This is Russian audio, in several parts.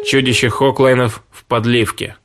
Чудище Хоклайнов в подливке.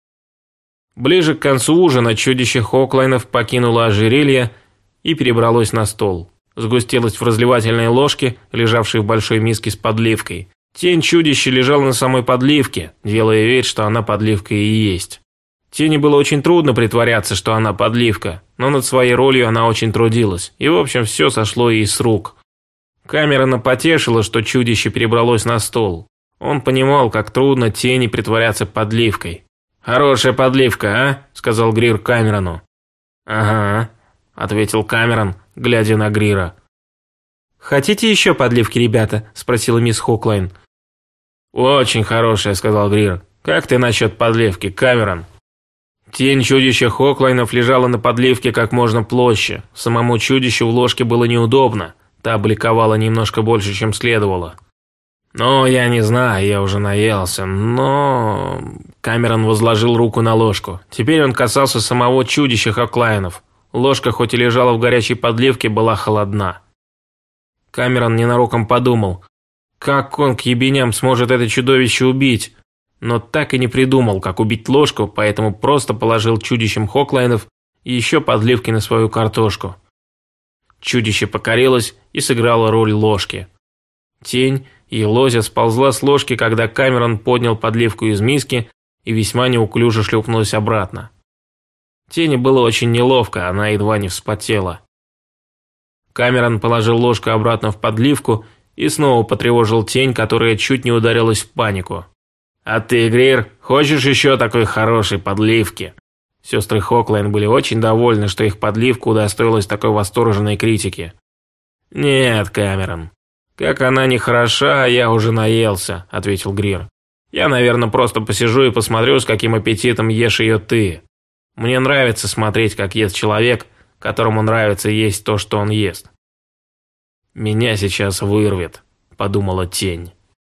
Ближе к концу ужина чудище Хоклайнов покинуло ожерелье и перебралось на стол. Сгустилось в разливательной ложке, лежавшей в большой миске с подливкой. Тень чудища лежала на самой подливке, делая вид, что она подливка и есть. Тени было очень трудно притворяться, что она подливка, но над своей ролью она очень трудилась, и в общем все сошло ей с рук. Камерона потешила, что чудище перебралось на стол. Он понимал, как трудно тени притворяться подливкой. «Хорошая подливка, а?» – сказал Грир Камерону. «Ага», – ответил Камерон, глядя на Грира. «Хотите еще подливки, ребята?» – спросила мисс Хоклайн. «Очень хорошая», – сказал Грир. «Как ты насчет подливки, Камерон?» Тень чудища Хоклайнов лежала на подливке как можно площе. Самому чудищу в ложке было неудобно. Та бликовала немножко больше, чем следовало. «Ну, я не знаю, я уже наелся, но...» Камерон возложил руку на ложку. Теперь он касался самого чудища Хоклайнов. Ложка, хоть и лежала в горячей подливке, была холодна. Камерон ненароком подумал, как он к ебеням сможет это чудовище убить, но так и не придумал, как убить ложку, поэтому просто положил чудищем Хоклайнов и еще подливки на свою картошку. Чудище покорилось и сыграло роль ложки. Тень и лозя сползла с ложки, когда Камерон поднял подливку из миски и весьма неуклюже шлепнулась обратно. Тени было очень неловко, она едва не вспотела. Камерон положил ложку обратно в подливку и снова потревожил тень, которая чуть не ударилась в панику. «А ты, Грир, хочешь еще такой хорошей подливки?» Сестры Хоклайн были очень довольны, что их подливка удостоилась такой восторженной критики. «Нет, Камерон, как она не хороша, я уже наелся», – ответил Грир. «Я, наверное, просто посижу и посмотрю, с каким аппетитом ешь ее ты. Мне нравится смотреть, как ест человек, которому нравится есть то, что он ест». «Меня сейчас вырвет», – подумала тень.